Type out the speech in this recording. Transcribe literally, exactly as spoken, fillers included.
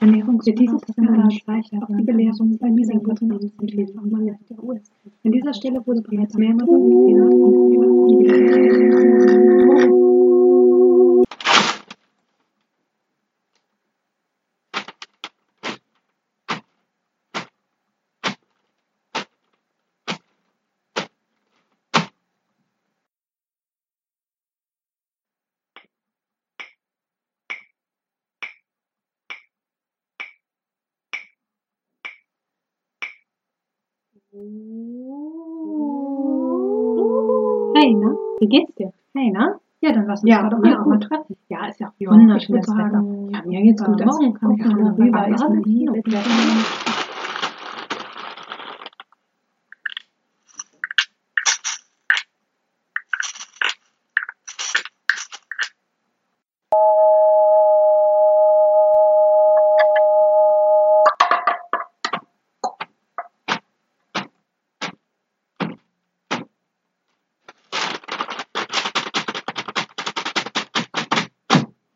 Ernährung wird dieses Skandal zeigt auch die Belehrung bei Leasingverträgen und Hilfsmangel der U S. An dieser Stelle wurde bereits mehrmals erklärt und Hey, na? Wie geht's dir? Hey, na? Ja, dann lass uns Ja, da doch mir einfach mal auch. treffen. Ja, ist ja auch Ja, wunderschönes ich würde sagen, Wetter. Ja, mir geht's gut. äh, morgen kann Guck ich mal schon darüber. rüber. Ich Ich bin bin hier hier mit mit der der